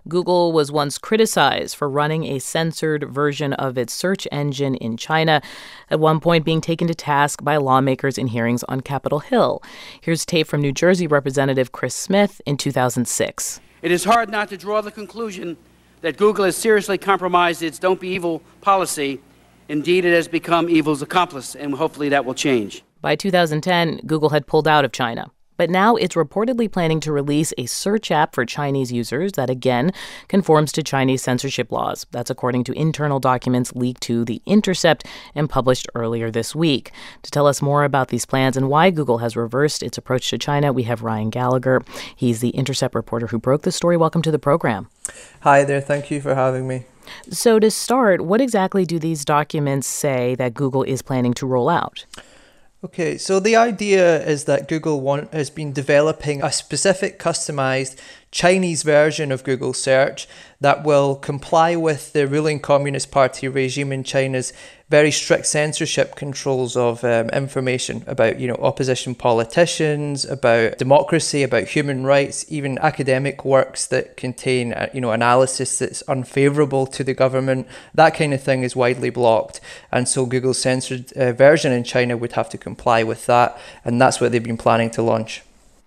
Google was once criticized for running a censored version of its search engine in China, at one point being taken to task by lawmakers in hearings on Capitol Hill. Here's tape from New Jersey Representative Chris Smith in 2006. It is hard not to draw the conclusion that Google has seriously compromised its don't be evil policy. Indeed, it has become evil's accomplice, and hopefully that will change. By 2010, Google had pulled out of China. But now it's reportedly planning to release a search app for Chinese users that, again, conforms to Chinese censorship laws. That's according to internal documents leaked to The Intercept and published earlier this week. To tell us more about these plans and why Google has reversed its approach to China, we have Ryan Gallagher. He's the Intercept reporter who broke the story. Welcome to the program. Hi there. Thank you for having me. So to start, what exactly do these documents say that Google is planning to roll out? Okay, so the idea is that Google has been developing a specific customized Chinese version of Google Search that will comply with the ruling Communist Party regime in China's very strict censorship controls of information about, opposition politicians, about democracy, about human rights, even academic works that contain, analysis that's unfavorable to the government. That kind of thing is widely blocked. And so Google's censored version in China would have to comply with that. And that's what they've been planning to launch.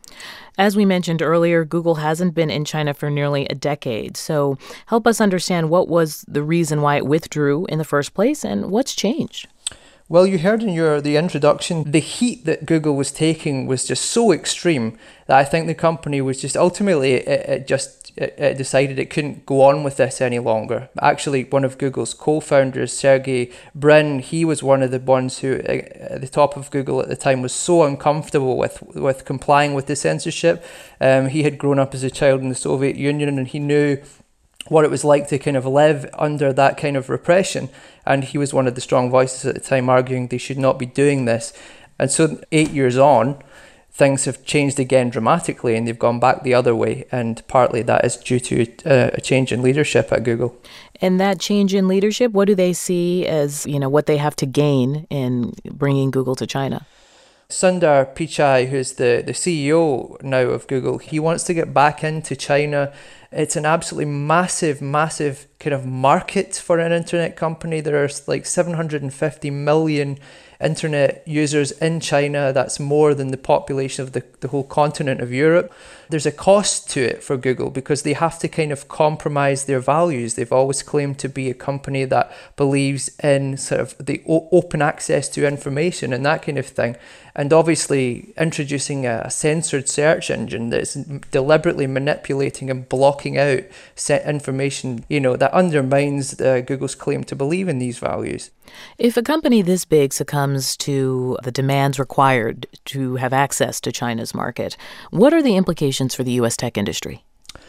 As we mentioned earlier, Google hasn't been in China for nearly a decade. So help us understand what was the reason why it withdrew in the first place and what's changed. Well, you heard in the introduction, the heat that Google was taking was just so extreme that I think the company was just ultimately, it decided it couldn't go on with this any longer. Actually, one of Google's co-founders, Sergey Brin, he was one of the ones who, at the top of Google at the time, was so uncomfortable with complying with the censorship. He had grown up as a child in the Soviet Union and he knew what it was like to kind of live under that kind of repression. And he was one of the strong voices at the time arguing they should not be doing this. And so 8 years on, things have changed again dramatically and they've gone back the other way. And partly that is due to a change in leadership at Google. And that change in leadership, what do they see as, what they have to gain in bringing Google to China? Sundar Pichai, who's the CEO now of Google, he wants to get back into China. It's an absolutely massive, massive kind of market for an internet company. There are like 750 million internet users in China. That's more than the population of the whole continent of Europe. There's a cost to it for Google because they have to kind of compromise their values. They've always claimed to be a company that believes in sort of the open access to information and that kind of thing. And obviously introducing a censored search engine that's deliberately manipulating and blocking out information, that undermines Google's claim to believe in these values. If a company this big succumbs to the demands required to have access to China's market, what are the implications for the U.S. tech industry?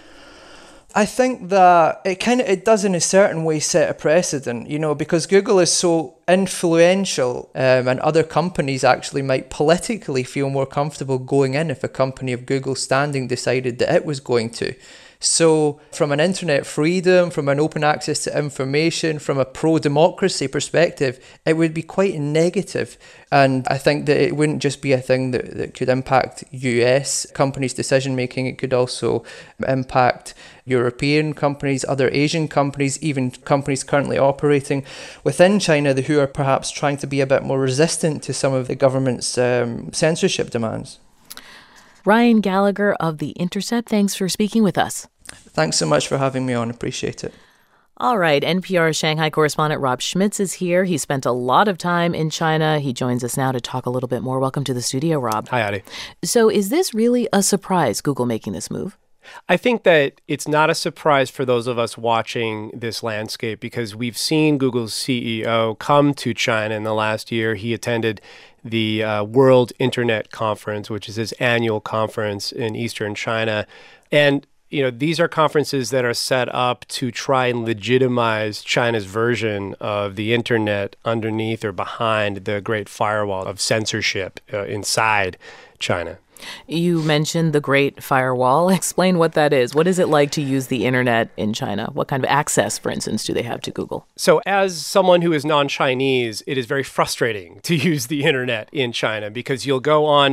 I think that it does in a certain way set a precedent, because Google is so influential and other companies actually might politically feel more comfortable going in if a company of Google's standing decided that it was going to. So from an internet freedom, from an open access to information, from a pro-democracy perspective, it would be quite negative. And I think that it wouldn't just be a thing that could impact US companies' decision-making. It could also impact European companies, other Asian companies, even companies currently operating within China who are perhaps trying to be a bit more resistant to some of the government's censorship demands. Ryan Gallagher of The Intercept, thanks for speaking with us. Thanks so much for having me on. Appreciate it. All right. NPR Shanghai correspondent Rob Schmitz is here. He spent a lot of time in China. He joins us now to talk a little bit more. Welcome to the studio, Rob. Hi, Addie. So is this really a surprise, Google making this move? I think that it's not a surprise for those of us watching this landscape because we've seen Google's CEO come to China in the last year. He attended the World Internet Conference, which is his annual conference in Eastern China. And these are conferences that are set up to try and legitimize China's version of the internet underneath or behind the Great Firewall of censorship inside China. You mentioned the Great Firewall. Explain what that is. What is it like to use the internet in China? What kind of access, for instance, do they have to Google? So as someone who is non-Chinese, it is very frustrating to use the internet in China because you'll go on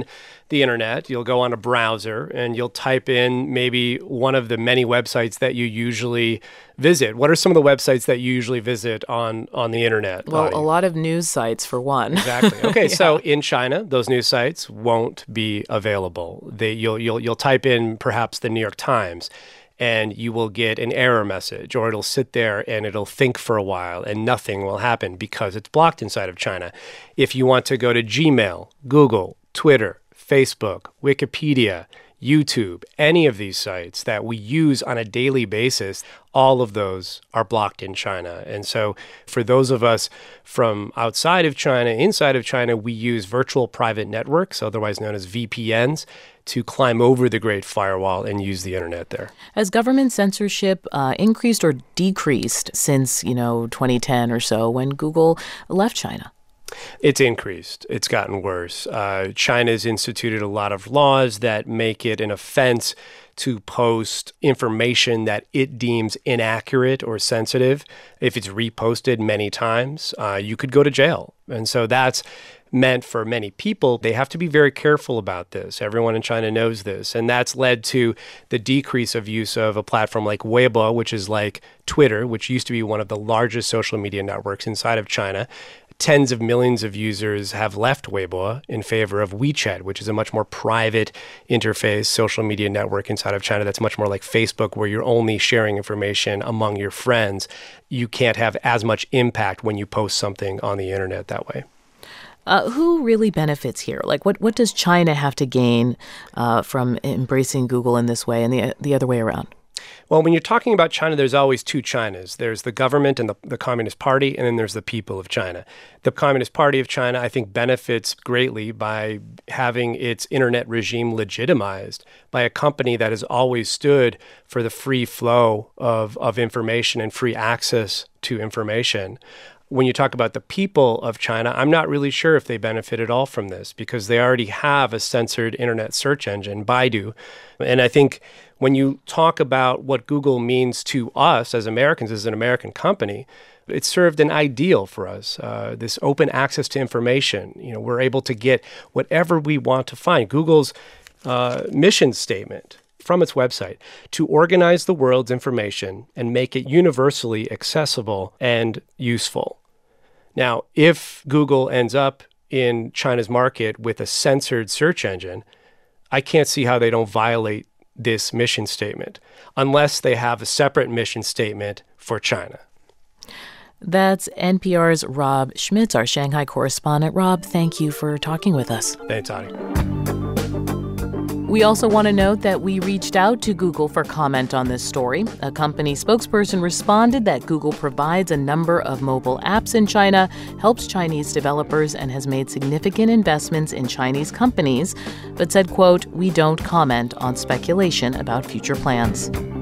the internet, you'll go on a browser and you'll type in maybe one of the many websites that you usually visit. What are some of the websites that you usually visit on the internet? Well, a lot of news sites, for one. Exactly. Okay, yeah. So in China, those news sites won't be available. You'll type in perhaps the New York Times, and you will get an error message, or it'll sit there and it'll think for a while and nothing will happen because it's blocked inside of China. If you want to go to Gmail, Google, Twitter, Facebook, Wikipedia, YouTube, any of these sites that we use on a daily basis, all of those are blocked in China. And so for those of us from outside of China, inside of China, we use virtual private networks, otherwise known as VPNs, to climb over the Great Firewall and use the internet there. Has government censorship increased or decreased since, 2010 or so when Google left China? It's increased. It's gotten worse. China's instituted a lot of laws that make it an offense to post information that it deems inaccurate or sensitive. If it's reposted many times, you could go to jail. And so that's meant for many people. They have to be very careful about this. Everyone in China knows this. And that's led to the decrease of use of a platform like Weibo, which is like Twitter, which used to be one of the largest social media networks inside of China. Tens of millions of users have left Weibo in favor of WeChat, which is a much more private interface social media network inside of China that's much more like Facebook, where you're only sharing information among your friends. You can't have as much impact when you post something on the internet that way. Who really benefits here? Like, what does China have to gain from embracing Google in this way and the other way around? Well, when you're talking about China, there's always two Chinas. There's the government and the Communist Party, and then there's the people of China. The Communist Party of China, I think, benefits greatly by having its internet regime legitimized by a company that has always stood for the free flow of information and free access to information. When you talk about the people of China, I'm not really sure if they benefit at all from this because they already have a censored internet search engine, Baidu. And I think when you talk about what Google means to us as Americans, as an American company, it served an ideal for us, this open access to information. We're able to get whatever we want to find. Google's mission statement from its website to organize the world's information and make it universally accessible and useful. Now, if Google ends up in China's market with a censored search engine, I can't see how they don't violate this mission statement unless they have a separate mission statement for China. That's NPR's Rob Schmitz, our Shanghai correspondent. Rob, thank you for talking with us. Thanks, Audie. We also want to note that we reached out to Google for comment on this story. A company spokesperson responded that Google provides a number of mobile apps in China, helps Chinese developers, and has made significant investments in Chinese companies, but said, quote, "We don't comment on speculation about future plans."